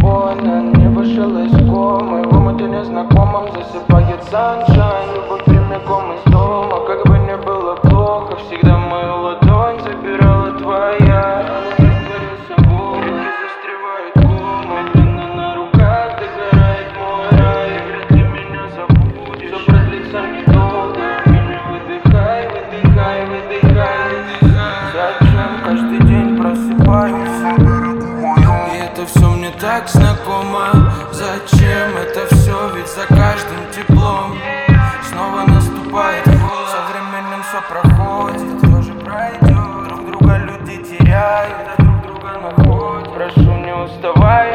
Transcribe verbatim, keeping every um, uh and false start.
больно, не вышел из комы. В омуте незнакомым засыпает саншайн. Любовь прямиком из дома, как бы не было плохо, всегда мою ладонь забирала твоя. Руки застревают комом, длинно на руках догорает мой рай. Вряд ли меня забудешь, все продлится недолго. Меня выдыхай, выдыхай, выдыхай, выдыхай. Зачем каждый день просыпаюсь? И это все мне так знакомо. Зачем это все? Ведь за каждым теплом снова наступает холод. Со временем все проходит, тоже пройдет. Друг друга люди теряют, а друг друга находят. Прошу, не уставай.